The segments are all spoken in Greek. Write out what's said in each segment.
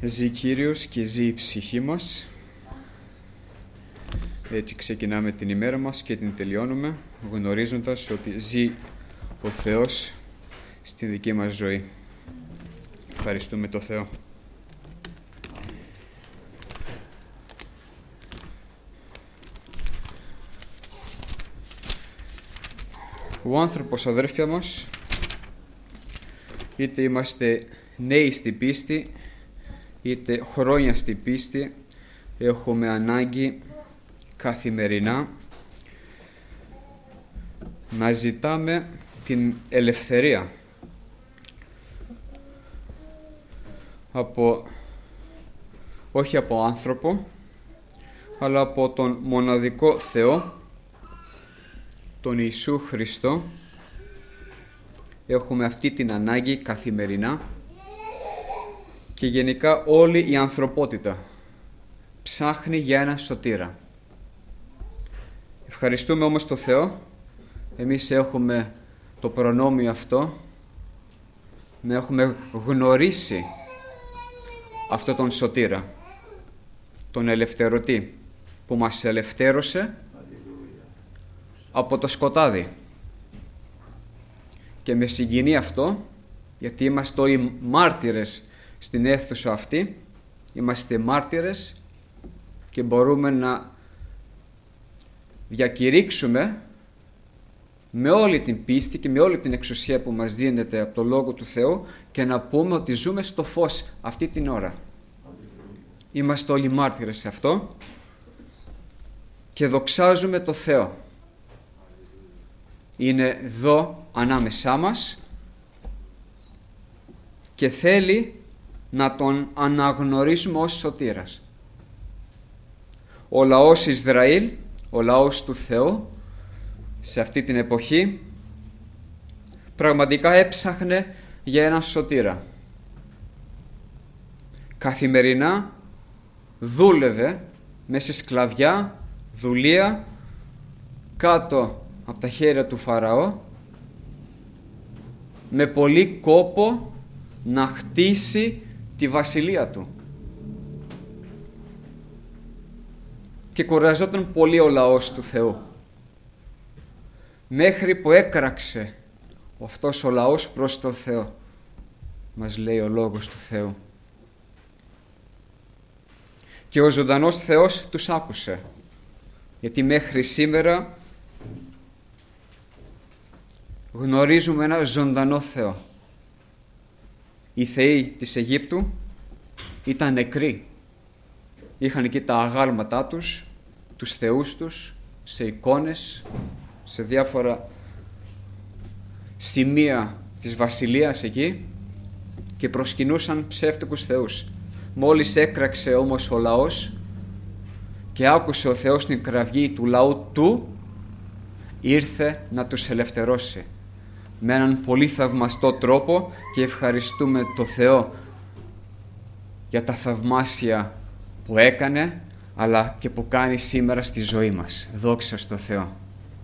Ζει Κύριος και ζει η ψυχή μας. Έτσι ξεκινάμε την ημέρα μας και την τελειώνουμε γνωρίζοντας ότι ζει ο Θεός στη δική μας ζωή. Ευχαριστούμε το Θεό. Ο άνθρωπος, αδέρφια μας, είτε είμαστε νέοι στην πίστη, είτε χρόνια στην πίστη, έχουμε ανάγκη καθημερινά να ζητάμε την ελευθερία όχι από άνθρωπο, αλλά από τον μοναδικό Θεό, τον Ιησού Χριστό. Έχουμε αυτή την ανάγκη καθημερινά και γενικά όλη η ανθρωπότητα ψάχνει για ένα σωτήρα. Ευχαριστούμε όμως το Θεό, εμείς έχουμε το προνόμιο αυτό να έχουμε γνωρίσει αυτό τον σωτήρα, τον ελευθερωτή που μας ελευθέρωσε από το σκοτάδι. Και με συγκινεί αυτό, γιατί είμαστε όλοι μάρτυρες στην αίθουσα αυτή, είμαστε μάρτυρες και μπορούμε να διακηρύξουμε με όλη την πίστη και με όλη την εξουσία που μας δίνεται από το Λόγο του Θεού και να πούμε ότι ζούμε στο φως αυτή την ώρα. Είμαστε όλοι μάρτυρες σε αυτό και δοξάζουμε το Θεό. Είναι εδώ ανάμεσά μας και θέλει να τον αναγνωρίσουμε ως σωτήρας. Ο λαός Ισραήλ, ο λαός του Θεού, σε αυτή την εποχή πραγματικά έψαχνε για έναν σωτήρα. Καθημερινά δούλευε μέσα σε σκλαβιά, δουλεία, κάτω από τα χέρια του Φαραώ, με πολύ κόπο να χτίσει τη βασιλεία του. Και κουραζόταν πολύ ο λαός του Θεού, μέχρι που έκραξε αυτός ο λαός προς το Θεό, μας λέει ο Λόγος του Θεού. Και ο ζωντανός Θεός τους άκουσε, γιατί μέχρι σήμερα γνωρίζουμε ένα ζωντανό Θεό. Οι θεοί της Αιγύπτου ήταν νεκροί. Είχαν εκεί τα αγάλματά τους, τους θεούς τους, σε εικόνες, σε διάφορα σημεία της βασιλείας εκεί και προσκυνούσαν ψεύτικους θεούς. Μόλις έκραξε όμως ο λαός και άκουσε ο Θεός την κραυγή του λαού του, ήρθε να τους ελευθερώσει με έναν πολύ θαυμαστό τρόπο και ευχαριστούμε το Θεό για τα θαυμάσια που έκανε αλλά και που κάνει σήμερα στη ζωή μας. Δόξα στο Θεό.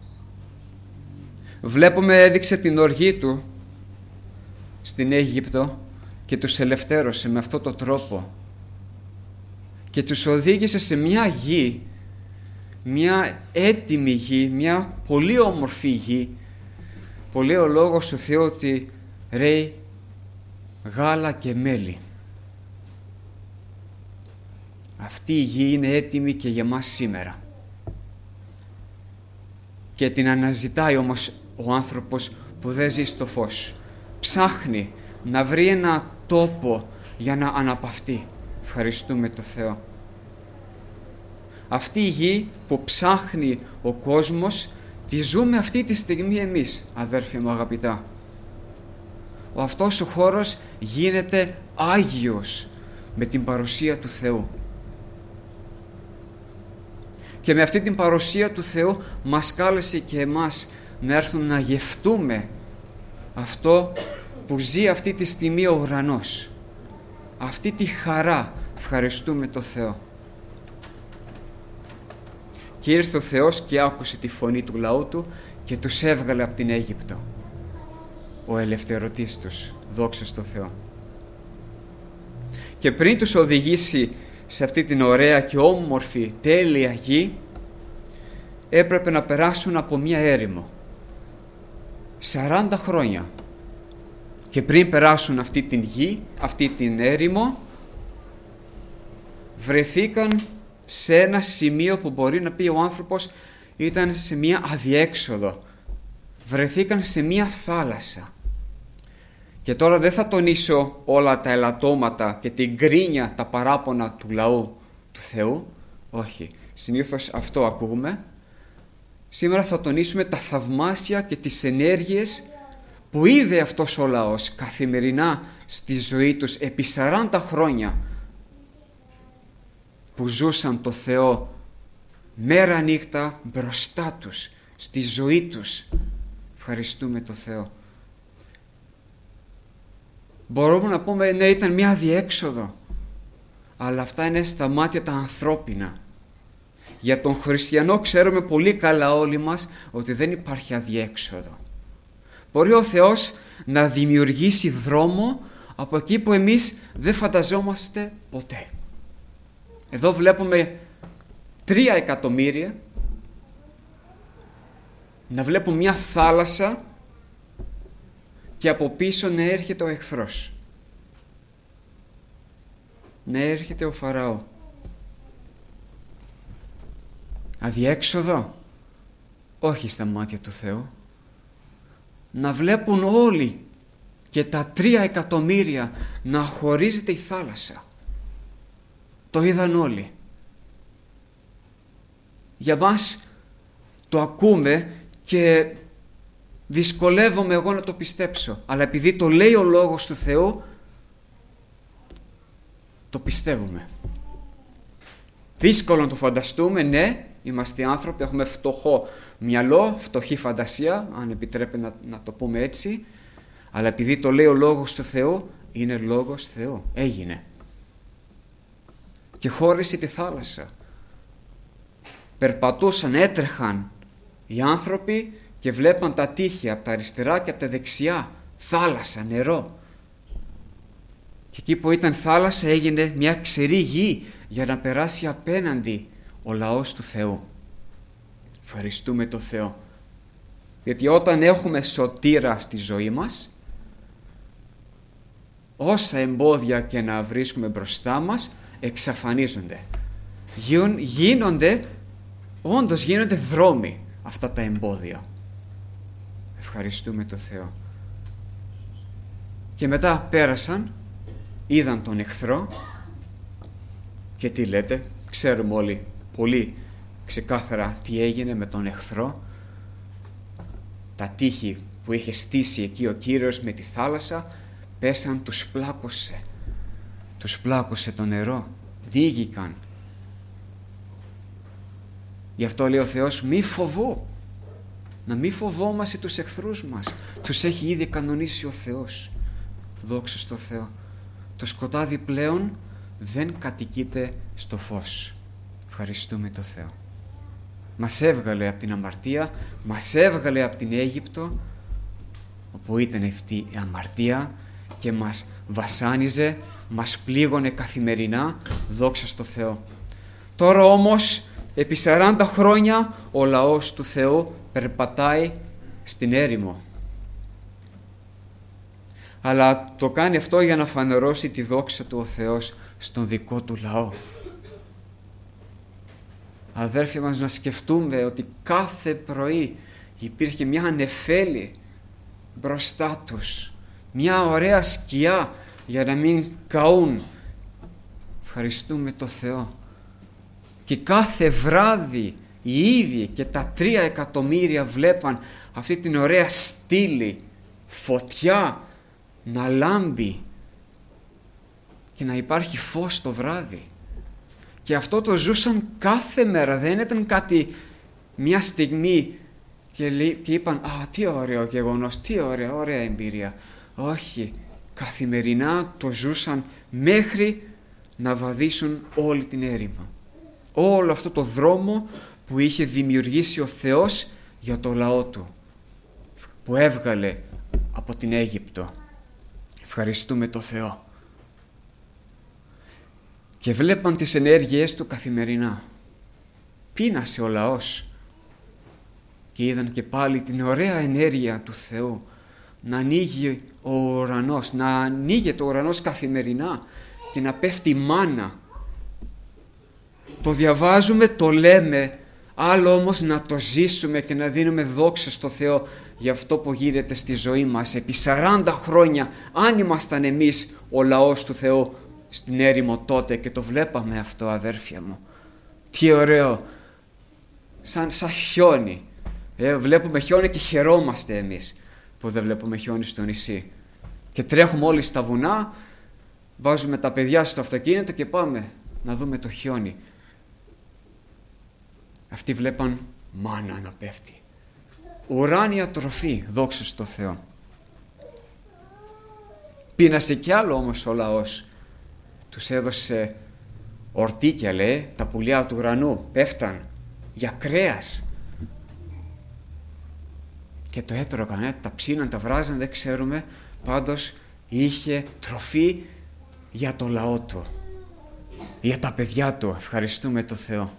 Βλέπουμε έδειξε την οργή του στην Αίγυπτο και τους ελευθέρωσε με αυτόν τον τρόπο και τους οδήγησε σε μια γη, μια έτοιμη γη, μια πολύ όμορφη γη που λέει ο Λόγος του Θεού ότι ρέει γάλα και μέλι. Αυτή η γη είναι έτοιμη και για μας σήμερα και την αναζητάει όμως ο άνθρωπος που δεν ζει στο φως. Ψάχνει να βρει ένα τόπο για να αναπαυτεί. Ευχαριστούμε το Θεό. Αυτή η γη που ψάχνει ο κόσμος τη ζούμε αυτή τη στιγμή εμείς, αδέρφια μου αγαπητά. Αυτός ο χώρος γίνεται άγιος με την παρουσία του Θεού. Και με αυτή την παρουσία του Θεού μας κάλεσε και εμάς να έρθουμε να γευτούμε αυτό που ζει αυτή τη στιγμή ο ουρανός. Αυτή τη χαρά. Ευχαριστούμε το Θεό. Και ήρθε ο Θεός και άκουσε τη φωνή του λαού του και τους έβγαλε από την Αίγυπτο. Ο ελευθερωτής τους. Δόξα στο Θεό. Και πριν τους οδηγήσει σε αυτή την ωραία και όμορφη τέλεια γη, έπρεπε να περάσουν από μία έρημο 40 χρόνια. Και πριν περάσουν αυτή την γη, αυτή την έρημο, βρεθήκαν σε ένα σημείο που μπορεί να πει ο άνθρωπος ήταν σε μία αδιέξοδο. Βρεθήκαν σε μία θάλασσα. Και τώρα δεν θα τονίσω όλα τα ελαττώματα και την γκρίνια, τα παράπονα του λαού του Θεού. Όχι, συνήθως αυτό ακούμε. Σήμερα θα τονίσουμε τα θαυμάσια και τις ενέργειες που είδε αυτός ο λαός καθημερινά στη ζωή τους επί 40 χρόνια που ζούσαν το Θεό μέρα νύχτα μπροστά τους, στη ζωή τους. Ευχαριστούμε το Θεό. Μπορούμε να πούμε ναι, ήταν μια αδιέξοδο, αλλά αυτά είναι στα μάτια τα ανθρώπινα. Για τον χριστιανό ξέρουμε πολύ καλά όλοι μας ότι δεν υπάρχει αδιέξοδο. Μπορεί ο Θεός να δημιουργήσει δρόμο από εκεί που εμείς δεν φανταζόμαστε ποτέ. Εδώ βλέπουμε 3 εκατομμύρια, να βλέπουμε μια θάλασσα και από πίσω να έρχεται ο εχθρός. Να έρχεται ο Φαραώ. Αδιέξοδο? Όχι στα μάτια του Θεού. Να βλέπουν όλοι και τα 3 εκατομμύρια να χωρίζεται η θάλασσα. Το είδαν όλοι. Για μας το ακούμε και δυσκολεύομαι εγώ να το πιστέψω. Αλλά επειδή το λέει ο Λόγος του Θεού, το πιστεύουμε. Δύσκολο να το φανταστούμε, ναι. Είμαστε άνθρωποι, έχουμε φτωχό μυαλό, φτωχή φαντασία, αν επιτρέπει να το πούμε έτσι. Αλλά επειδή το λέει ο Λόγος του Θεού, είναι Λόγος Θεού. Έγινε. Και χώρισε τη θάλασσα. Περπατούσαν, έτρεχαν οι άνθρωποι και βλέπαν τα τείχη από τα αριστερά και από τα δεξιά. Θάλασσα, νερό. Και εκεί που ήταν θάλασσα έγινε μια ξερή γη για να περάσει απέναντι ο λαός του Θεού. Ευχαριστούμε το Θεό. Γιατί όταν έχουμε σωτήρα στη ζωή μας, όσα εμπόδια και να βρίσκουμε μπροστά μας εξαφανίζονται. Όντως γίνονται δρόμοι αυτά τα εμπόδια. Ευχαριστούμε το Θεό. Και μετά πέρασαν, είδαν τον εχθρό και τι λέτε, ξέρουμε όλοι πολύ ξεκάθαρα τι έγινε με τον εχθρό. Τα τείχη που είχε στήσει εκεί ο Κύριος με τη θάλασσα πέσαν, τους πλάκωσε το νερό, πνίγηκαν. Γι' αυτό λέει ο Θεός μη φοβώ, να μη φοβόμαστε τους εχθρούς μας, τους έχει ήδη κανονίσει ο Θεός. Δόξα στο Θεό. Το σκοτάδι πλέον δεν κατοικείται στο φως. Ευχαριστούμε το Θεό. Μας έβγαλε από την αμαρτία, μας έβγαλε από την Αίγυπτο, όπου ήταν αυτή η αμαρτία και μας βασάνιζε, μας πλήγωνε καθημερινά, δόξα στο Θεό. Τώρα όμως, επί 40 χρόνια, ο λαός του Θεού περπατάει στην έρημο. Αλλά το κάνει αυτό για να φανερώσει τη δόξα του ο Θεός στον δικό του λαό. Αδέρφια μας, να σκεφτούμε ότι κάθε πρωί υπήρχε μια νεφέλη μπροστά τους, μια ωραία σκιά για να μην καούν. Ευχαριστούμε το Θεό. Και κάθε βράδυ οι ίδιοι και τα 3 εκατομμύρια βλέπαν αυτή την ωραία στήλη, φωτιά να λάμπει και να υπάρχει φως το βράδυ. Και αυτό το ζούσαν κάθε μέρα, δεν ήταν κάτι μια στιγμή και είπαν «Α, τι ωραίο γεγονός, τι ωραία εμπειρία». Όχι, καθημερινά το ζούσαν μέχρι να βαδίσουν όλη την έρημο. Όλο αυτό το δρόμο που είχε δημιουργήσει ο Θεός για το λαό του, που έβγαλε από την Αίγυπτο. Ευχαριστούμε το Θεό. και βλέπαν τις ενέργειές του καθημερινά. Πείνασε ο λαός και είδαν και πάλι την ωραία ενέργεια του Θεού να ανοίγει ο ουρανός, να ανοίγεται ο ουρανός καθημερινά και να πέφτει μάνα. Το διαβάζουμε, το λέμε, άλλο όμως να το ζήσουμε και να δίνουμε δόξα στο Θεό για αυτό που γίνεται στη ζωή μας. Επί 40 χρόνια, αν ήμασταν εμείς ο λαός του Θεού στην έρημο τότε και το βλέπαμε αυτό, αδέρφια μου. Τι ωραίο, σαν χιόνι. Βλέπουμε χιόνι και χαιρόμαστε εμείς που δεν βλέπουμε χιόνι στο νησί. Και τρέχουμε όλοι στα βουνά, βάζουμε τα παιδιά στο αυτοκίνητο και πάμε να δούμε το χιόνι. Αυτοί βλέπαν μάνα να πέφτει. Ουράνια τροφή, δόξα στο Θεό. Πείνασε κι άλλο όμως ο λαός. Τους έδωσε ορτίκια, λέει, τα πουλιά του ουρανού πέφταν για κρέας. Και το έτρωγαν, τα ψήναν, τα βράζαν, δεν ξέρουμε. Πάντως είχε τροφή για το λαό του, για τα παιδιά του. Ευχαριστούμε το Θεό.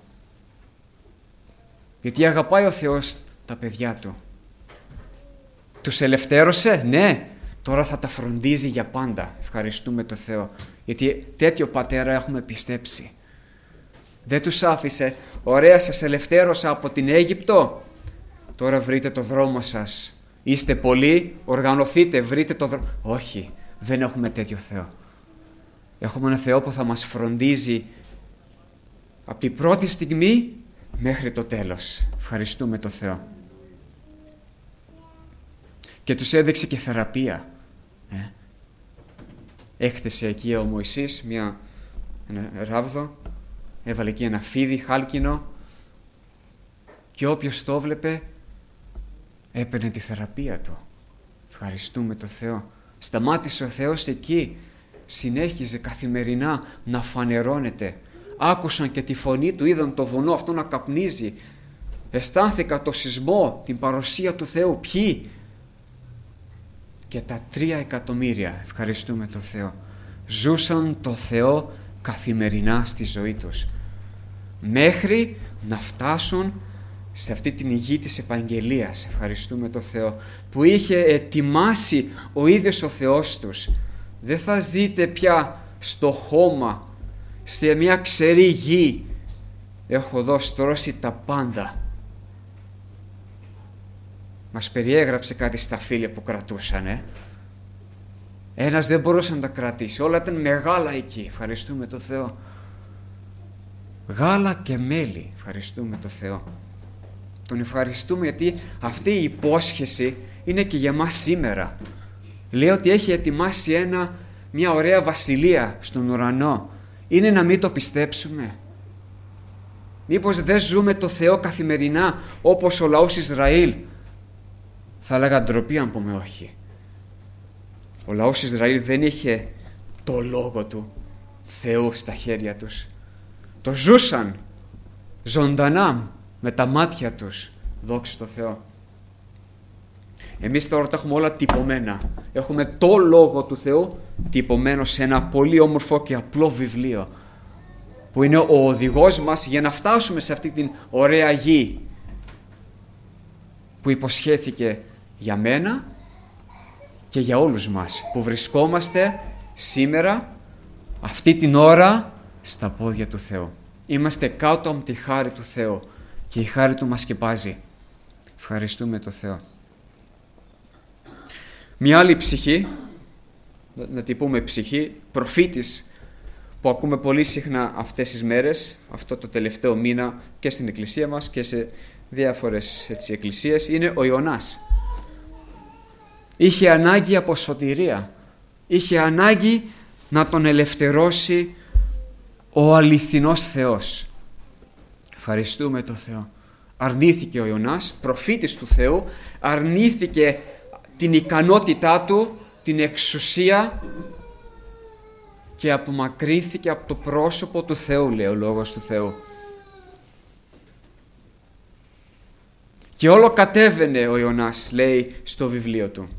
Γιατί αγαπάει ο Θεός τα παιδιά του. Τους ελευθέρωσε, ναι. Τώρα θα τα φροντίζει για πάντα. Ευχαριστούμε το Θεό. Γιατί τέτοιο πατέρα έχουμε πιστέψει. Δεν τους άφησε. Ωραία, σας ελευθέρωσα από την Αίγυπτο. Τώρα βρείτε το δρόμο σας. Είστε πολλοί, οργανωθείτε, βρείτε το δρόμο. Όχι, δεν έχουμε τέτοιο Θεό. Έχουμε ένα Θεό που θα μας φροντίζει από την πρώτη στιγμή μέχρι το τέλος. Ευχαριστούμε το Θεό. Και τους έδειξε και θεραπεία. Έκθεσε εκεί ο Μωυσής ένα ράβδο, έβαλε εκεί ένα φίδι χάλκινο και όποιος το βλέπε έπαιρνε τη θεραπεία του. Ευχαριστούμε το Θεό. Σταμάτησε ο Θεός εκεί, συνέχιζε καθημερινά να φανερώνεται. Άκουσαν και τη φωνή του, είδαν το βουνό αυτό να καπνίζει. Αισθάνθηκα το σεισμό, την παρουσία του Θεού. Ποιοι? Και τα 3 εκατομμύρια, ευχαριστούμε το Θεό, ζούσαν το Θεό καθημερινά στη ζωή τους. Μέχρι να φτάσουν σε αυτή την γη της επαγγελίας, ευχαριστούμε το Θεό, που είχε ετοιμάσει ο ίδιος ο Θεός τους. Δεν θα ζείτε πια στο χώμα, σε μια ξερή γη. Έχω εδώ στρώσει τα πάντα. Μας περιέγραψε κάτι στα φύλλα που κρατούσανε. Ένας δεν μπορούσε να τα κρατήσει. Όλα ήταν μεγάλα εκεί. Ευχαριστούμε το Θεό. Γάλα και μέλι. Ευχαριστούμε το Θεό. Τον ευχαριστούμε γιατί αυτή η υπόσχεση είναι και για μας σήμερα. Λέει ότι έχει ετοιμάσει μια ωραία βασιλεία στον ουρανό. Είναι να μην το πιστέψουμε? Μήπως δεν ζούμε το Θεό καθημερινά όπως ο λαός Ισραήλ? Θα έλεγα ντροπή αν πούμε όχι. Ο λαός Ισραήλ δεν είχε το λόγο του Θεού στα χέρια τους. Το ζούσαν ζωντανά με τα μάτια τους. Δόξα τω Θεώ. Εμείς τώρα τα έχουμε όλα τυπωμένα. Έχουμε το λόγο του Θεού τυπωμένο σε ένα πολύ όμορφο και απλό βιβλίο που είναι ο οδηγός μας για να φτάσουμε σε αυτή την ωραία γη που υποσχέθηκε για μένα και για όλους μας που βρισκόμαστε σήμερα αυτή την ώρα στα πόδια του Θεού. Είμαστε κάτω από τη χάρη του Θεού και η χάρη του μας σκεπάζει. Ευχαριστούμε το Θεό. Μια άλλη ψυχή, να την πούμε ψυχή, προφήτης που ακούμε πολύ συχνά αυτές τις μέρες, αυτό το τελευταίο μήνα και στην εκκλησία μας και σε διάφορες εκκλησίες, είναι ο Ιωνάς. Είχε ανάγκη από σωτηρία. Είχε ανάγκη να τον ελευθερώσει ο αληθινός Θεός. Ευχαριστούμε το Θεό. Αρνήθηκε ο Ιωνάς, προφήτης του Θεού, αρνήθηκε την ικανότητά του, την εξουσία και απομακρύνθηκε από το πρόσωπο του Θεού, λέει ο λόγος του Θεού. Και όλο κατέβαινε ο Ιωνάς, λέει στο βιβλίο του.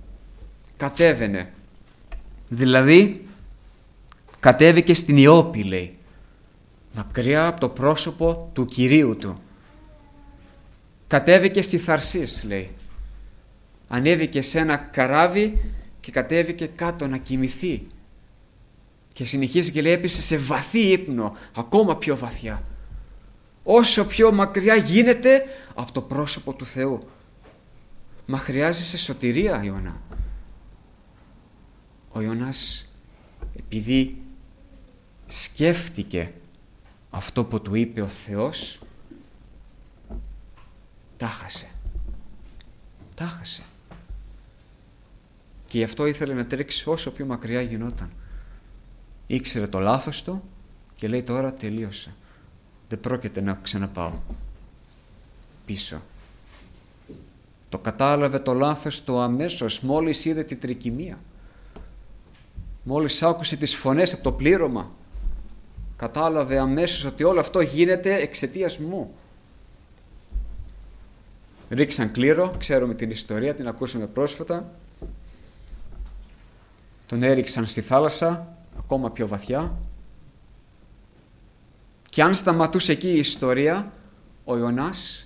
Κατέβαινε. Δηλαδή, κατέβηκε στην Ιώπη, λέει. μακριά από το πρόσωπο του Κυρίου του. Κατέβηκε στη Θαρσής, λέει. Ανέβηκε σε ένα καράβι και κατέβηκε κάτω να κοιμηθεί. Και συνεχίζει και λέει, έπεσε σε βαθύ ύπνο, ακόμα πιο βαθιά. Όσο πιο μακριά γίνεται από το πρόσωπο του Θεού. Μα χρειάζεσαι σωτηρία, Ιωνά. Ο Ιωνάς, επειδή σκέφτηκε αυτό που του είπε ο Θεός, τα χάσε. Και γι' αυτό ήθελε να τρέξει όσο πιο μακριά γινόταν. Ήξερε το λάθος του και λέει, τώρα τελείωσα. Δεν πρόκειται να ξαναπάω πίσω. Το κατάλαβε το λάθος του αμέσως μόλις είδε τη τρικυμία. Μόλις άκουσε τις φωνές από το πλήρωμα, κατάλαβε αμέσως ότι όλο αυτό γίνεται εξαιτίας μου. Ρίξαν κλήρο, ξέρουμε την ιστορία, την ακούσαμε πρόσφατα. Τον έριξαν στη θάλασσα, ακόμα πιο βαθιά. Και αν σταματούσε εκεί η ιστορία, ο Ιωνάς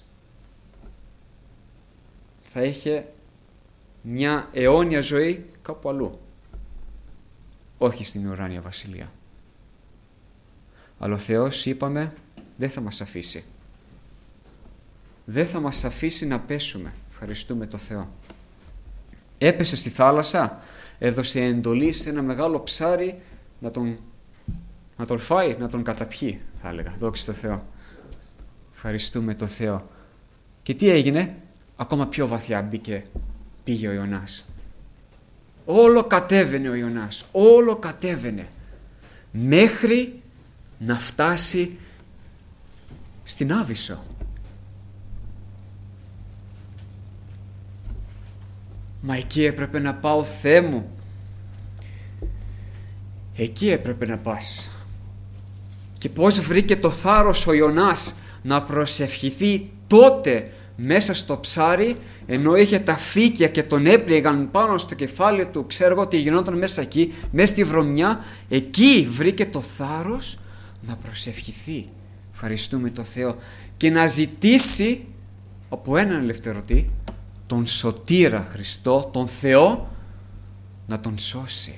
θα είχε μια αιώνια ζωή κάπου αλλού. Όχι στην ουράνια βασιλεία. Αλλά ο Θεός, είπαμε, δεν θα μας αφήσει. Δεν θα μας αφήσει να πέσουμε. Ευχαριστούμε το Θεό. Έπεσε στη θάλασσα, έδωσε εντολή σε ένα μεγάλο ψάρι να τον φάει, να τον καταπιεί, θα έλεγα. Δόξα τω Θεώ. Ευχαριστούμε το Θεό. Και τι έγινε? Ακόμα πιο βαθιά πήγε ο Ιωνάς. Όλο κατέβαινε ο Ιωνάς, όλο κατέβαινε, μέχρι να φτάσει στην Άβυσσο. Μα εκεί έπρεπε να πάω, Θεέ μου. Εκεί έπρεπε να πας. Και πώς βρήκε το θάρρος ο Ιωνάς να προσευχηθεί τότε μέσα στο ψάρι, ενώ είχε τα φύκια και τον έπληγαν πάνω στο κεφάλι του, ξέρω εγώ τι γινόταν μέσα εκεί, μέσα στη βρωμιά. Εκεί βρήκε το θάρρος να προσευχηθεί. Ευχαριστούμε το Θεό. Και να ζητήσει από έναν ελευθερωτή, τον σωτήρα Χριστό, τον Θεό, να τον σώσει.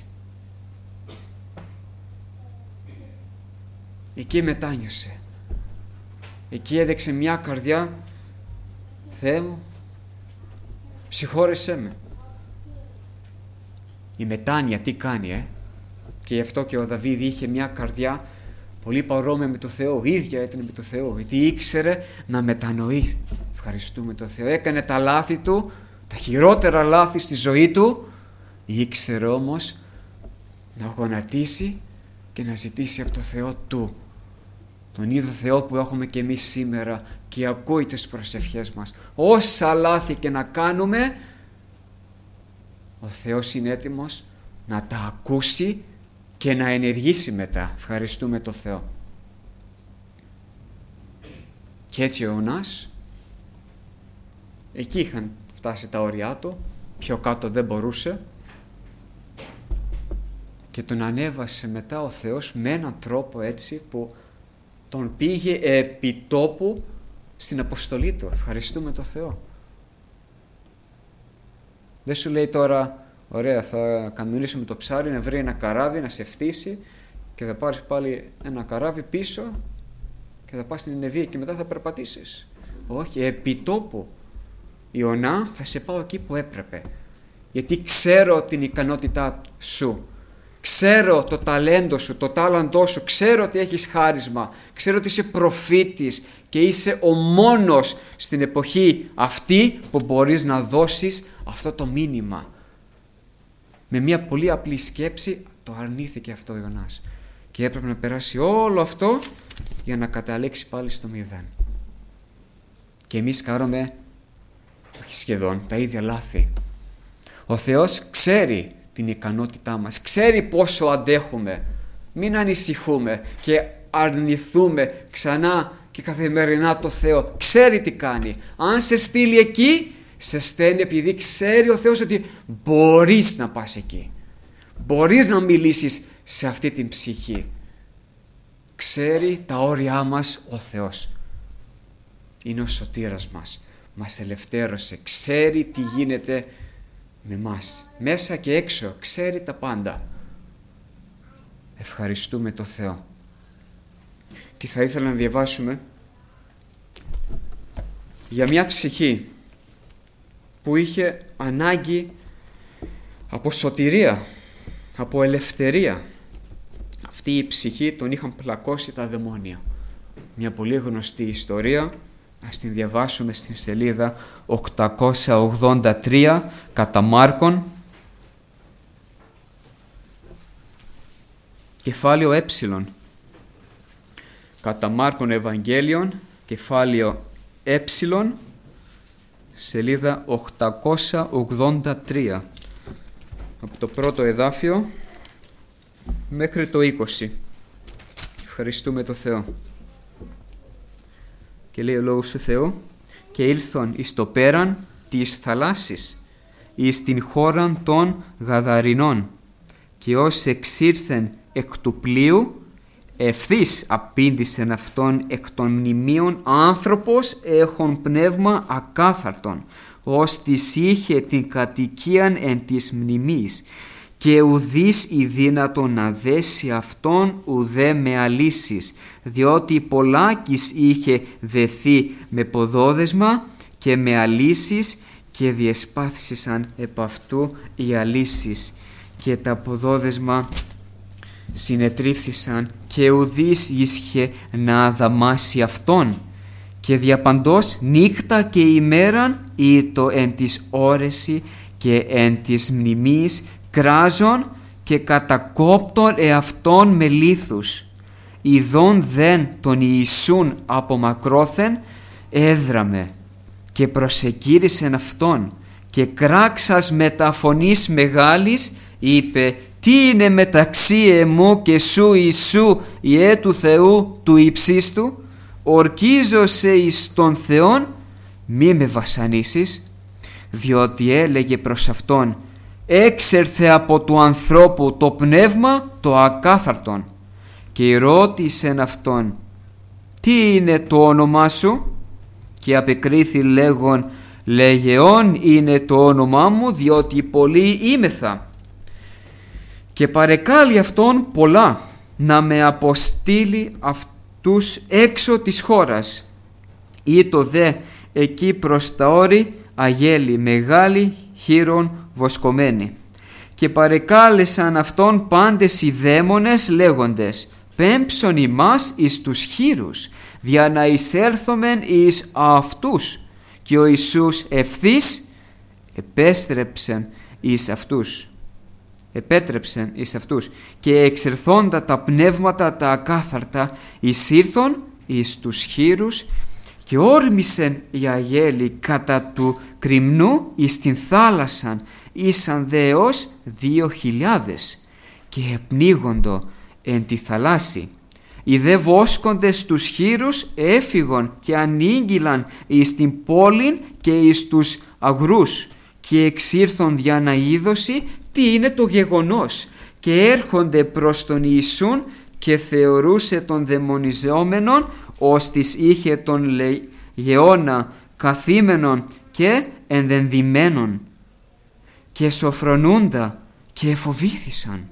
Εκεί μετάνιωσε. Εκεί έδειξε μια καρδιά, Θεέ μου, συγχώρεσέ με. Η μετάνοια τι κάνει, Και γι' αυτό και ο Δαβίδ είχε μια καρδιά πολύ παρόμοια με το Θεό. Ίδια ήταν με το Θεό, γιατί ήξερε να μετανοεί. Ευχαριστούμε το Θεό. Έκανε τα λάθη του, τα χειρότερα λάθη στη ζωή του, ήξερε όμως να γονατίσει και να ζητήσει από το Θεό του. Τον ίδιο Θεό που έχουμε και εμείς σήμερα και ακούει τις προσευχές μας. Όσα λάθη και να κάνουμε, ο Θεός είναι έτοιμος να τα ακούσει και να ενεργήσει μετά. Ευχαριστούμε το Θεό. Και έτσι ο Ιωνάς, εκεί είχαν φτάσει τα όρια του, πιο κάτω δεν μπορούσε, και τον ανέβασε μετά ο Θεός με έναν τρόπο έτσι που τον πήγε επί τόπου στην αποστολή του. Ευχαριστούμε το Θεό. Δεν σου λέει τώρα, ωραία, θα κανονίσουμε το ψάρι να βρει ένα καράβι, να σε φτύσει και θα πάρεις πάλι ένα καράβι πίσω και θα πας στην Νινεβία και μετά θα περπατήσεις. Όχι, επί τόπου. Ιωνά, θα σε πάω εκεί που έπρεπε, γιατί ξέρω την ικανότητά σου. Ξέρω το ταλέντο σου, το τάλαντό σου, ξέρω ότι έχεις χάρισμα, ξέρω ότι είσαι προφήτης και είσαι ο μόνος στην εποχή αυτή που μπορείς να δώσεις αυτό το μήνυμα. Με μια πολύ απλή σκέψη το αρνήθηκε αυτό ο Ιωνάς και έπρεπε να περάσει όλο αυτό για να καταλήξει πάλι στο 0. Και εμείς κάνουμε, όχι σχεδόν, τα ίδια λάθη. Ο Θεός ξέρει την ικανότητά μας, ξέρει πόσο αντέχουμε. Μην ανησυχούμε και αρνηθούμε ξανά και καθημερινά το Θεό. Ξέρει τι κάνει. Αν σε στείλει εκεί, σε στέλνει επειδή ξέρει ο Θεός ότι μπορείς να πας εκεί. Μπορείς να μιλήσεις σε αυτή την ψυχή. Ξέρει τα όρια μας ο Θεός. Είναι ο σωτήρας μας. Μας ελευθέρωσε. Ξέρει τι γίνεται με μας. Μέσα και έξω. Ξέρει τα πάντα. Ευχαριστούμε το Θεό. Και θα ήθελα να διαβάσουμε για μια ψυχή που είχε ανάγκη από σωτηρία, από ελευθερία. Αυτή η ψυχή τον είχαν πλακώσει τα δαιμόνια. Μια πολύ γνωστή ιστορία, ας την διαβάσουμε στην σελίδα 883 κατά Μάρκον, κεφάλαιο Ε. Κατά Μάρκον Ευαγγέλιον, κεφάλαιο Ε, σελίδα 883, από το πρώτο εδάφιο μέχρι το 20. Ευχαριστούμε το Θεό. Και λέει ο λόγος του Θεού: «Και ήλθον εις το πέραν της θαλάσσης, εις την χώραν των Γαδαρινών, και ως εξήρθεν εκ του πλοίου, ευθύς απήντησεν αυτόν εκ των μνημείων άνθρωπος έχων πνεύμα ακάθαρτον, ως της είχε την κατοικίαν εν της μνημής, και ουδείς η δύνατον να δέσει αυτόν ουδέ με αλύσεις, διότι πολλάκις είχε δεθεί με ποδόδεσμα και με αλύσεις, και διεσπάθησαν επ' αυτού οι αλύσεις, και τα ποδόδεσμα συνετρίφθησαν, και ουδείς ίσχε να αδαμάσει αυτόν, και διαπαντός νύχτα και ημέραν ήτο εν της όρεση και εν της μνημής κράζον και κατακόπτων εαυτόν με λίθους. Ιδών δεν τον Ιησούν από μακρόθεν έδραμε και προσεκύρισεν αυτόν, και κράξας μεταφωνής μεγάλης είπε: «Τι είναι μεταξύ εμού και σου Ιησού, Υιέ του Θεού του υψίστου? Ορκίζωσε εις τον Θεόν, μη με βασανίσεις». Διότι έλεγε προς αυτόν: «Έξερθε από του ανθρώπου το πνεύμα το ακάθαρτον». Και ρώτησεν αυτόν: «Τι είναι το όνομά σου?» Και απεκρίθη λέγον: «Λεγεών είναι το όνομά μου, διότι πολλοί είμεθα». Και παρεκάλει αυτόν πολλά να με αποστείλει αυτούς έξω της χώρας. Ήτο δε εκεί προς τα όρη αγέλη μεγάλη χείρον βοσκομένη. Και παρεκάλεσαν αυτόν πάντες οι δαίμονες λέγοντες: «Πέμψον ημάς εις τους χείρους, δια να εισέλθομεν εις αυτούς». Και ο Ιησούς ευθύς επέτρεψεν εις αυτούς, και εξερθόντα τα πνεύματα τα ακάθαρτα εισήλθον εις τους χείρους, και όρμησεν η αγέλη κατά του κρυμνού εις την θάλασσαν, ήσαν δε ως 2.000, και επνίγοντο εν τη θαλάσσι. Οι δε βόσκοντες τους χείρους έφυγον και ανήγγυλαν εις την πόλην και εις τους αγρούς, και εξήρθον για να είδωση τι είναι το γεγονός, και έρχονται προς τον Ιησούν, και θεωρούσε τον δαιμονιζόμενον ως της είχε τον λεγεώνα καθήμενον και ενδενδυμένον, και σοφρονούντα και εφοβήθησαν,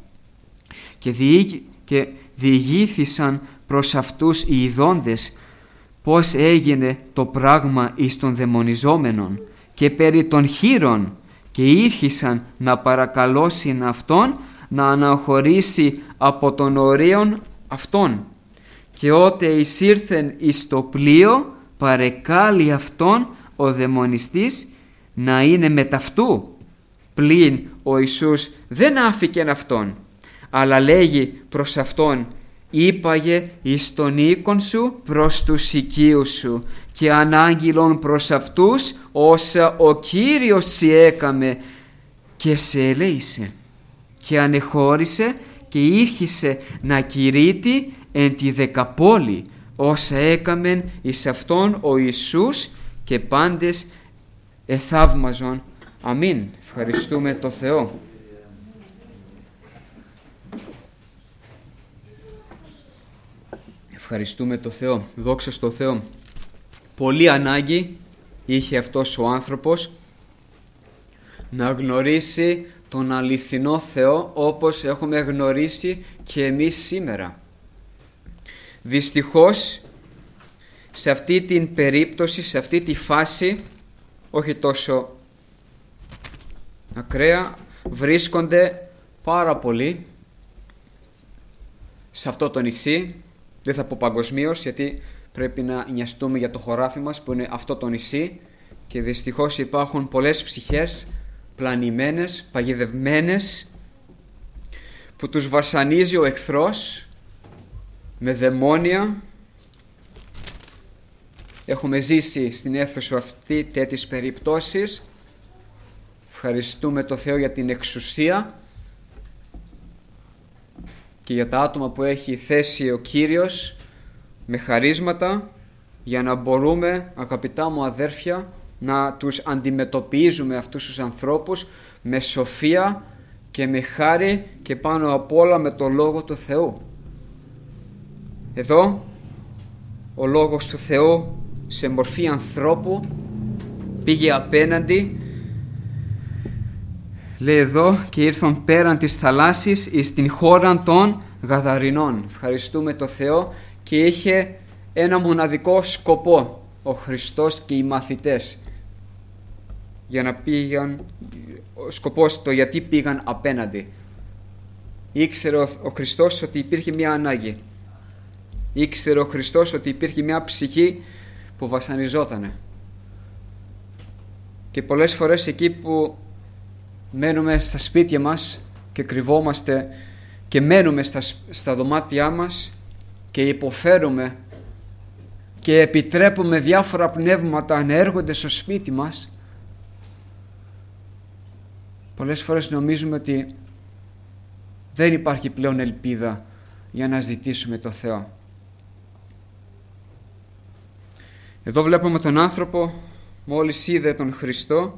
και διηγήθησαν προς αυτούς οι ειδώντες πώς έγινε το πράγμα εις τον δαιμονιζόμενον και περί των χείρων, και ήρχισαν να παρακαλώσουν αυτόν να αναχωρήσει από τον ορίον αυτόν. Και ότε εισήρθεν εις το πλοίο, παρεκάλει αυτόν ο δαιμονιστής να είναι με ταυτού. Πλην ο Ιησούς δεν άφηκεν αυτόν, αλλά λέγει προς αυτόν: «Είπαγε εις τον οίκον σου προς τους οικείους σου, και ανάγγειλον προς αυτούς όσα ο Κύριος σοι έκαμε, και σε ελέησε». Και ανεχώρησε και ήρχισε να κηρύττει εν τη Δεκαπόλη όσα έκαμεν εις αυτόν ο Ιησούς, και πάντες εθαύμαζον. Αμήν. Ευχαριστούμε το Θεό. Ευχαριστούμε το Θεό. Δόξα στο Θεό. Πολύ ανάγκη είχε αυτός ο άνθρωπος να γνωρίσει τον αληθινό Θεό όπως έχουμε γνωρίσει και εμείς σήμερα. Δυστυχώς σε αυτή την περίπτωση, σε αυτή τη φάση, όχι τόσο ακραία, βρίσκονται πάρα πολλοί σε αυτό το νησί. Δεν θα πω παγκοσμίως, γιατί πρέπει να νοιαστούμε για το χωράφι μας που είναι αυτό το νησί, και δυστυχώς υπάρχουν πολλές ψυχές πλανημένες, παγιδευμένες, που τους βασανίζει ο εχθρός με δαιμόνια. Έχουμε ζήσει στην αίθουσα αυτή τέτοιες περιπτώσεις. Ευχαριστούμε το Θεό για την εξουσία και για τα άτομα που έχει θέσει ο Κύριος με χαρίσματα, για να μπορούμε, αγαπητά μου αδέρφια, να τους αντιμετωπίζουμε αυτούς τους ανθρώπους με σοφία και με χάρη, και πάνω απ' όλα με το Λόγο του Θεού. Εδώ ο Λόγος του Θεού σε μορφή ανθρώπου πήγε απέναντι, λέει εδώ, και ήρθαν πέραν της θαλάσσης εις την χώρα των Γαδαρινών. Ευχαριστούμε το Θεό. Και είχε ένα μοναδικό σκοπό ο Χριστός και οι μαθητές, για να πήγαν, ο σκοπός το γιατί πήγαν απέναντι. Ήξερε ο Χριστός ότι υπήρχε μια ανάγκη. Ήξερε ο Χριστός ότι υπήρχε μια ψυχή που βασανιζότανε. Και πολλές φορές εκεί που μένουμε στα σπίτια μας και κρυβόμαστε και μένουμε στα δωμάτια μας και υποφέρουμε και επιτρέπουμε διάφορα πνεύματα να έρχονται στο σπίτι μας, πολλές φορές νομίζουμε ότι δεν υπάρχει πλέον ελπίδα για να ζητήσουμε το Θεό. Εδώ βλέπουμε τον άνθρωπο, μόλις είδε τον Χριστό,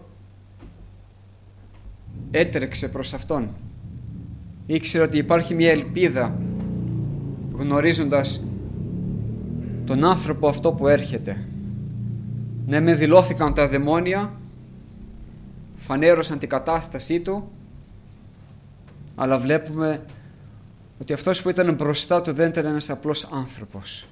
έτρεξε προς Αυτόν. Ήξερε ότι υπάρχει μια ελπίδα, γνωρίζοντας τον άνθρωπο αυτό που έρχεται. Ναι, με δηλώθηκαν τα δαιμόνια, φανέρωσαν την κατάστασή του, αλλά βλέπουμε ότι αυτός που ήταν μπροστά του δεν ήταν ένας απλός άνθρωπος.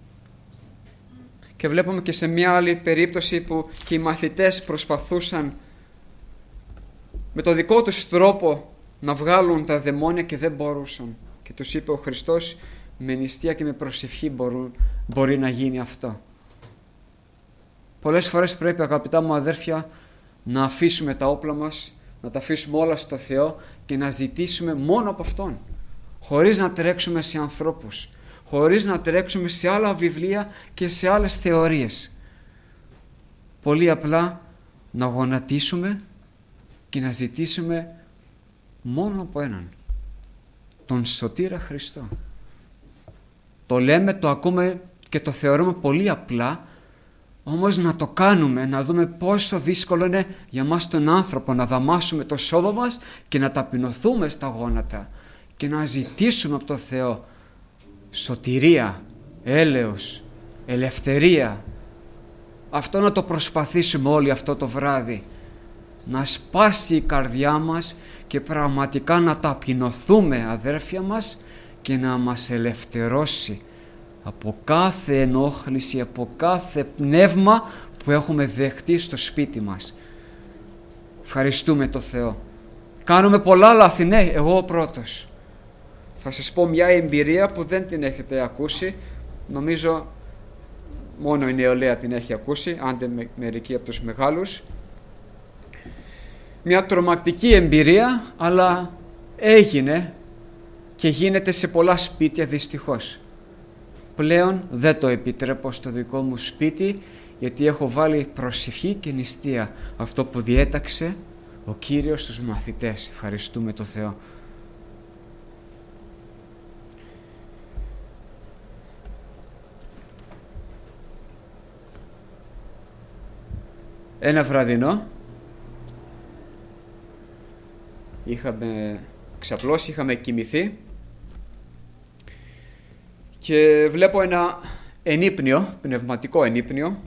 Και βλέπουμε και σε μια άλλη περίπτωση που και οι μαθητές προσπαθούσαν με το δικό τους τρόπο να βγάλουν τα δαιμόνια και δεν μπορούσαν. Και τους είπε ο Χριστός, με νηστεία και με προσευχή μπορεί να γίνει αυτό. Πολλές φορές πρέπει, αγαπητά μου αδέρφια, να αφήσουμε τα όπλα μας, να τα αφήσουμε όλα στο Θεό και να ζητήσουμε μόνο από Αυτόν, χωρίς να τρέξουμε σε ανθρώπους, χωρίς να τρέξουμε σε άλλα βιβλία και σε άλλες θεωρίες. Πολύ απλά να γονατίσουμε και να ζητήσουμε μόνο από έναν, τον Σωτήρα Χριστό. Το λέμε, το ακούμε και το θεωρούμε πολύ απλά, όμως να το κάνουμε, να δούμε πόσο δύσκολο είναι για μας τον άνθρωπο να δαμάσουμε το σώμα μας και να ταπεινωθούμε στα γόνατα και να ζητήσουμε από το Θεό σωτηρία, έλεος, ελευθερία. Αυτό να το προσπαθήσουμε όλοι αυτό το βράδυ, να σπάσει η καρδιά μας και πραγματικά να ταπεινωθούμε, αδέρφια μας, και να μας ελευθερώσει από κάθε ενόχληση, από κάθε πνεύμα που έχουμε δεχτεί στο σπίτι μας. Ευχαριστούμε το Θεό. Κάνουμε πολλά λάθη, ναι, εγώ ο πρώτος. Θα σας πω μια εμπειρία που δεν την έχετε ακούσει. Νομίζω μόνο η νεολαία την έχει ακούσει, άντε μερικοί από τους μεγάλους. Μια τρομακτική εμπειρία, αλλά έγινε και γίνεται σε πολλά σπίτια δυστυχώς. Πλέον δεν το επιτρέπω στο δικό μου σπίτι, γιατί έχω βάλει προσευχή και νηστεία, αυτό που διέταξε ο Κύριος στους μαθητές. Ευχαριστούμε το Θεό. Ένα βραδινό είχαμε ξαπλώσει, είχαμε κοιμηθεί Και βλέπω ένα ενύπνιο, πνευματικό ενύπνιο.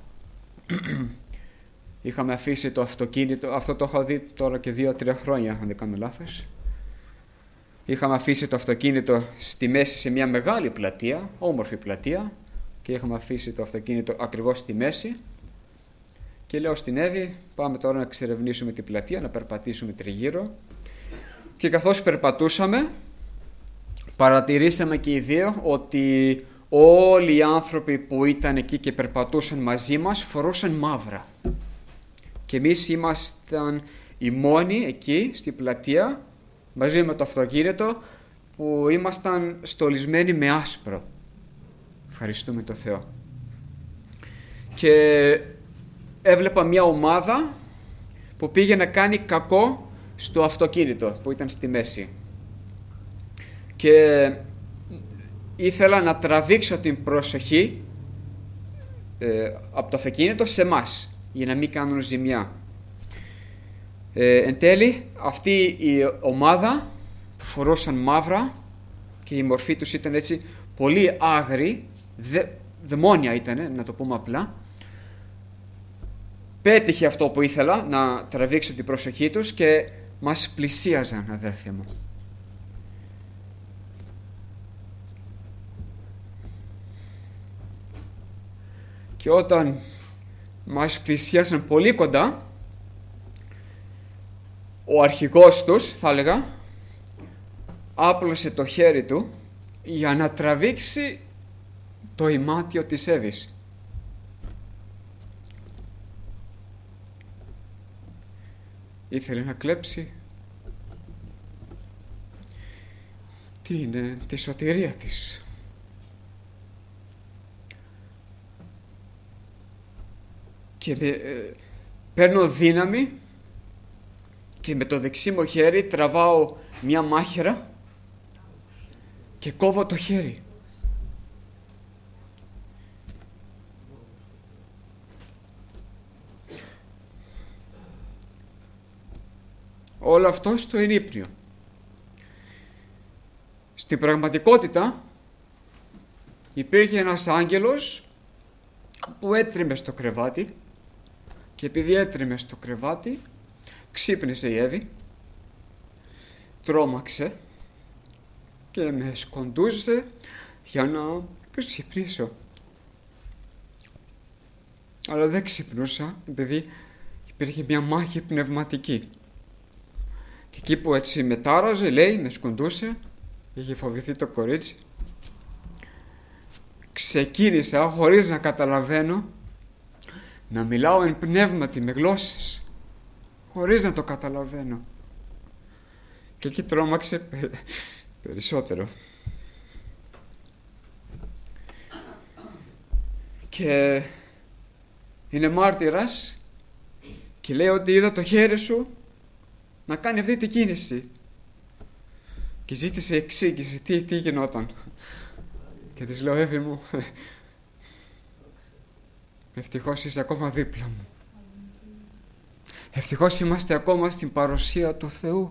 Είχαμε αφήσει το αυτοκίνητο, αυτό το έχω δει τώρα και 2-3 χρόνια, αν δεν κάνω λάθος. Είχαμε αφήσει το αυτοκίνητο στη μέση σε μια μεγάλη πλατεία, όμορφη πλατεία, και είχαμε αφήσει το αυτοκίνητο ακριβώς στη μέση. Και λέω στην Εύη, πάμε τώρα να εξερευνήσουμε την πλατεία, να περπατήσουμε τριγύρω. Και καθώς περπατούσαμε, παρατηρήσαμε και οι δύο ότι όλοι οι άνθρωποι που ήταν εκεί και περπατούσαν μαζί μας φορούσαν μαύρα. Και εμείς ήμασταν οι μόνοι εκεί στη πλατεία, μαζί με το αυτοκίνητο, που ήμασταν στολισμένοι με άσπρο. Ευχαριστούμε το Θεό. Και έβλεπα μια ομάδα που πήγε να κάνει κακό στο αυτοκίνητο που ήταν στη μέση. Και ήθελα να τραβήξω την προσοχή από το αυτοκίνητο σε εμάς, για να μην κάνουν ζημιά. Εν τέλει, αυτή η ομάδα που φορούσαν μαύρα και η μορφή τους ήταν έτσι πολύ άγρη, δαιμόνια ήτανε, να το πούμε απλά, πέτυχε αυτό που ήθελα, να τραβήξω την προσοχή τους, και μας πλησίαζαν, αδέρφια μου. Και όταν μας πλησίασαν πολύ κοντά, ο αρχηγός τους, θα έλεγα, άπλωσε το χέρι του για να τραβήξει το ημάτιο της Εύης. Ήθελε να κλέψει τη σωτηρία της. Και παίρνω δύναμη και με το δεξί μου χέρι τραβάω μια μάχαιρα και κόβω το χέρι. Όλο αυτό στο ενύπνιο. Στην πραγματικότητα υπήρχε ένας άγγελος που έτρεμε στο κρεβάτι, και επειδή έτρεμε στο κρεβάτι ξύπνησε η Εύη, τρόμαξε και με σκοντούσε για να ξυπνήσω. Αλλά δεν ξυπνούσα, επειδή υπήρχε μια μάχη πνευματική. Και εκεί που έτσι με τάραζε, λέει, με σκουντούσε, είχε φοβηθεί το κορίτσι, ξεκίνησα, χωρίς να καταλαβαίνω, να μιλάω εν πνεύματι με γλώσσες, χωρίς να το καταλαβαίνω. Και εκεί τρόμαξε περισσότερο. Και είναι μάρτυρας και λέει ότι είδα το χέρι σου να κάνει αυτή την κίνηση, και ζήτησε εξήγηση τι γινόταν. Και της λέω, Εύη μου, ευτυχώς είσαι ακόμα δίπλα μου. Ευτυχώς είμαστε ακόμα στην παρουσία του Θεού.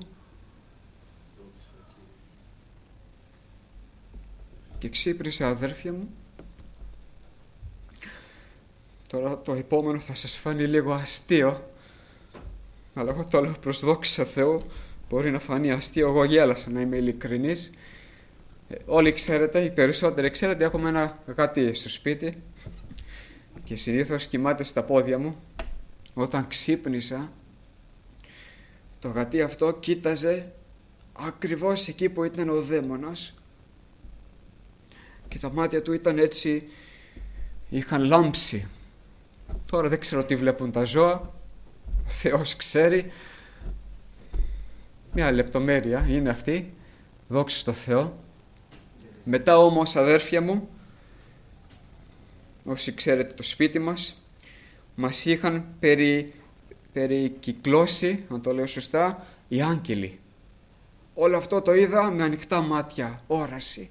Και ξύπνησα, αδέρφια μου. Τώρα το επόμενο θα σας φανεί λίγο αστείο, αλλά εγώ το λέω προς δόξα Θεού. Μπορεί να φανεί αστείο, εγώ γέλασα, να είμαι ειλικρινής. Όλοι ξέρετε, οι περισσότεροι ξέρετε, έχουμε ένα γατί στο σπίτι και συνήθως κοιμάται στα πόδια μου. Όταν ξύπνησα, το γατί αυτό κοίταζε ακριβώς εκεί που ήταν ο δαίμονας, και τα μάτια του ήταν έτσι, είχαν λάμψει. Τώρα δεν ξέρω τι βλέπουν τα ζώα, ο Θεός ξέρει. Μια λεπτομέρεια είναι αυτή, δόξα τω Θεώ. Μετά όμως, αδέρφια μου, όσοι ξέρετε το σπίτι μας είχαν περικυκλώσει, αν το λέω σωστά, οι άγγελοι. Όλο αυτό το είδα με ανοιχτά μάτια, όραση.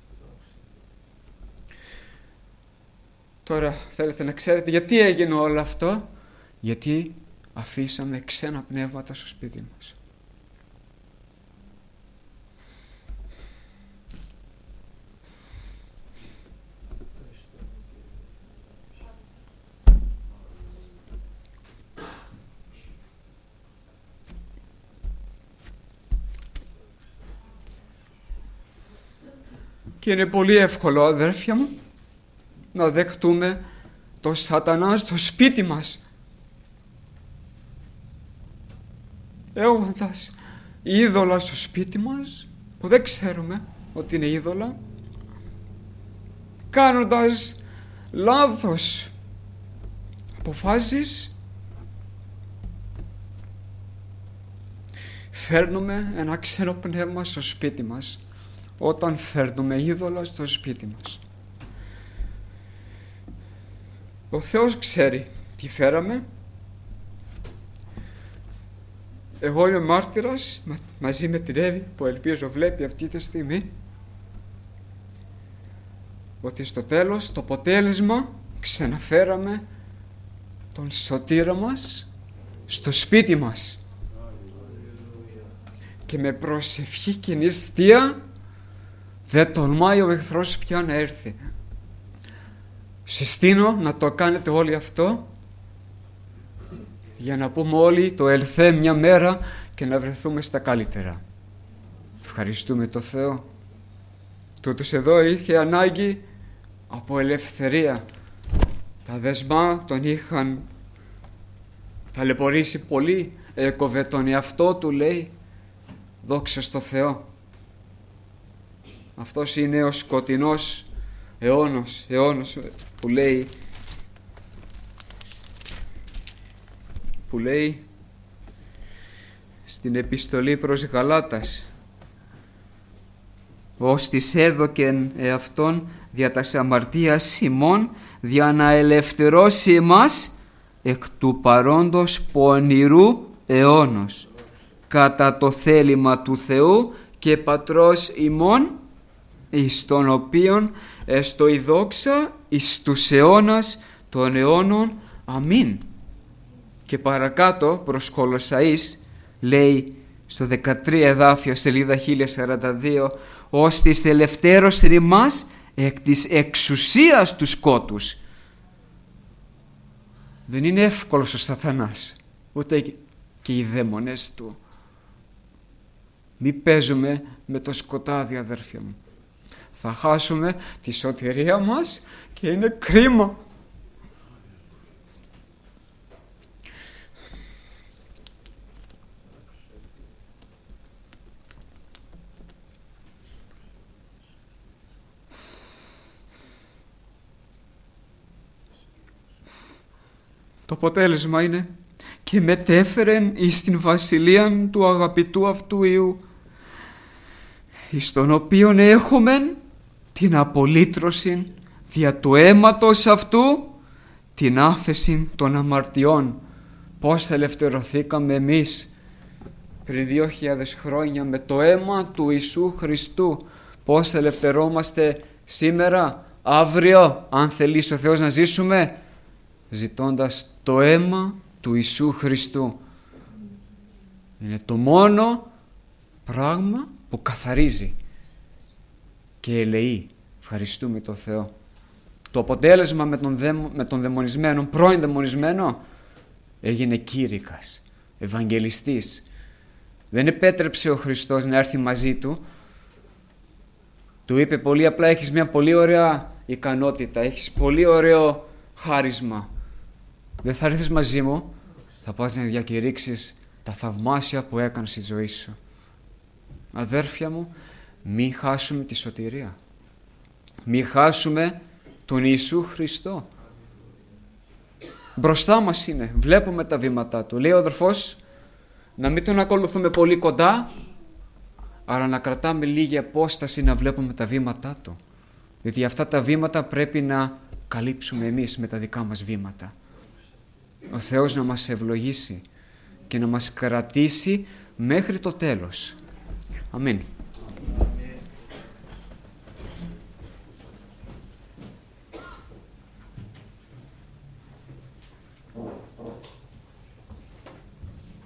Τώρα θέλετε να ξέρετε γιατί έγινε όλο αυτό? Γιατί αφήσαμε ξένα πνεύματα στο σπίτι μας. Και είναι πολύ εύκολο, αδέρφια μου, να δεχτούμε το σατανά στο σπίτι μας, έχοντας είδωλα στο σπίτι μας που δεν ξέρουμε ότι είναι είδωλα, κάνοντας λάθος αποφάσεις, φέρνουμε ένα ξένο πνεύμα στο σπίτι μας όταν φέρνουμε είδωλα στο σπίτι μας. Ο Θεός ξέρει τι φέραμε. Εγώ είμαι μάρτυρας μαζί με την Εύη, που ελπίζω βλέπει αυτή τη στιγμή, ότι στο τέλος το αποτέλεσμα ξαναφέραμε τον σωτήρα μας στο σπίτι μας. Και με προσευχή και νηστεία δεν τολμάει ο εχθρός πια να έρθει. Συστήνω να το κάνετε όλοι αυτό, για να πούμε όλοι το ελθέ μια μέρα και να βρεθούμε στα καλύτερα. Ευχαριστούμε το Θεό. Τούτος εδώ είχε ανάγκη από ελευθερία. Τα δεσμά τον είχαν ταλαιπωρήσει πολύ. Έκοβε τον εαυτό του, λέει. Δόξα στο Θεό. Αυτός είναι ο σκοτεινός αιώνος που λέει στην επιστολή προς Γαλάτας, ως της έδωκεν εαυτόν δια τας αμαρτίας ημών, δια να ελευθερώσει εμάς εκ του παρόντος πονηρού αιώνος, κατά το θέλημα του Θεού και Πατρός ημών, εις τον οποίον εστω η δόξα εις τους αιώνας των αιώνων. Αμήν. Και παρακάτω προς Κολοσσαείς λέει στο 13 εδάφιο, σελίδα 1042, ως της ελευθέρως ρημάς εκ της εξουσίας του σκότους. Δεν είναι εύκολος ο Σαθανάς, ούτε και οι δαίμονες του. Μη παίζουμε με το σκοτάδι, αδέρφια μου. Θα χάσουμε τη σωτηρία μας και είναι κρίμα. Το αποτέλεσμα είναι και μετέφερεν εις την βασιλείαν του αγαπητού αυτού Υιού, εις τον οποίον έχομεν την απολύτρωση δια του αίματος αυτού, την άφεση των αμαρτιών. Πώς ελευθερωθήκαμε εμείς πριν 2.000 χρόνια με το αίμα του Ιησού Χριστού. Πώς ελευθερώμαστε σήμερα, αύριο, αν θελήσει ο Θεός να ζήσουμε, ζητώντας το αίμα του Ιησού Χριστού. Είναι το μόνο πράγμα που καθαρίζει και ελεεί. Ευχαριστούμε τον Θεό. Το αποτέλεσμα με τον δαιμονισμένο, πρώην δαιμονισμένο, έγινε κήρυκας, ευαγγελιστής. Δεν επέτρεψε ο Χριστός να έρθει μαζί του. Του είπε πολύ απλά, έχεις μια πολύ ωραία ικανότητα, έχεις πολύ ωραίο χάρισμα. Δεν θα έρθεις μαζί μου, θα πας να διακηρύξεις τα θαυμάσια που έκανες στη ζωή σου. Αδέρφια μου, μη χάσουμε τη σωτηρία. Μη χάσουμε τον Ιησού Χριστό. Μπροστά μας είναι, βλέπουμε τα βήματά του. Λέει ο αδερφός, να μην τον ακολουθούμε πολύ κοντά, αλλά να κρατάμε λίγη απόσταση να βλέπουμε τα βήματά του. Γιατί αυτά τα βήματα πρέπει να καλύψουμε εμείς με τα δικά μας βήματα. Ο Θεός να μας ευλογήσει και να μας κρατήσει μέχρι το τέλος. Αμήν.